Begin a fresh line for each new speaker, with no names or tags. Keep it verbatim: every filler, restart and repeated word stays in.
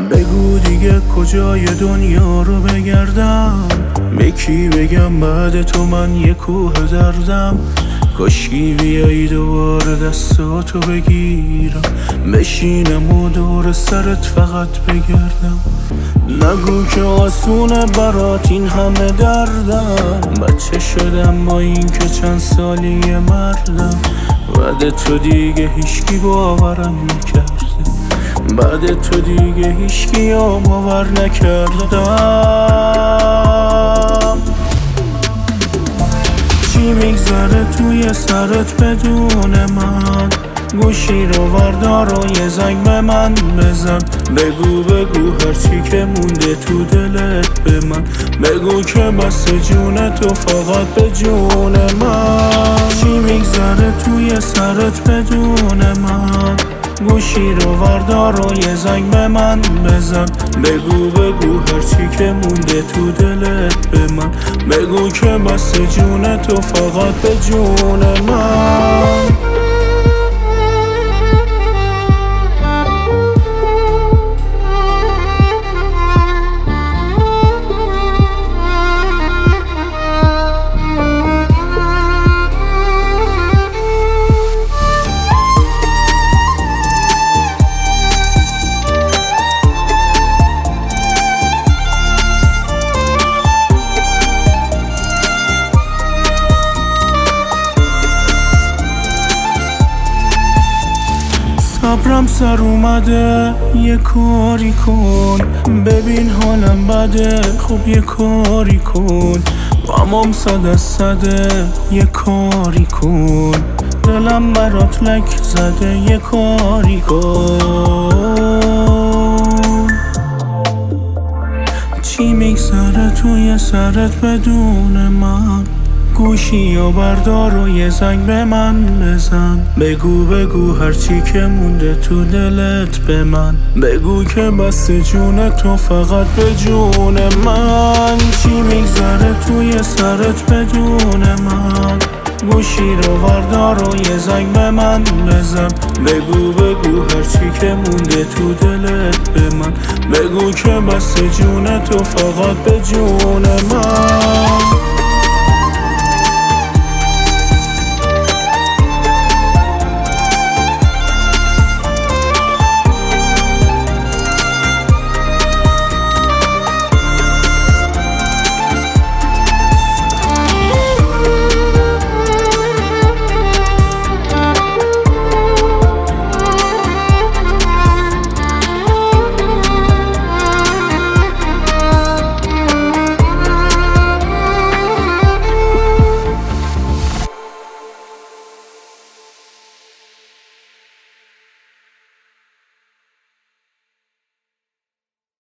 بگو دیگه کجای دنیا رو بگردم، به کی بگم بعد تو من یه کوه دردم. کاشکی بیایی دوباره دستاتو بگیرم، بشینم و دور سرت فقط بگردم. نگو که آسونه برات این همه دردم، بچه شدم با این که چند سالی مردم. بعد تو دیگه هیچکی باورم نکرده، بعد تو دیگه هیچکی باور نکردم. چی میگذره توی سرت بدون من؟ گوشی رو وردار و یه زنگ به من بزن. بگو بگو هرچی که مونده تو دلت به من، بگو که بس جون تو فقط به جون من. چی میگذره توی سرت بدون من؟ گوشی رو وردار و یه زنگ به من بزن. بگو بگو هرچی که مونده تو دلت به من، بگو که بس جون تو فقط به جون من. صبرم سر اومده، یه کاری کن. ببین حالم بده، خب یه کاری کن. غمام صد از صده، یه کاری کن. دلم برات لک زده، یه کاری کن. چی میگذره توی سرت بدون من؟ گوشی و بردار و یه زنگ به من بزن. بگو بگو هرچی که مونده تو دلت به من، بگو که بس جون تو فقط به جون من. چی میگذره توی سرت بدون من؟ گوشی رو وردار و یه زنگ به من بزن. بگو بگو هرچی که مونده تو دلت به من، بگو که بس جون تو فقط به جون من.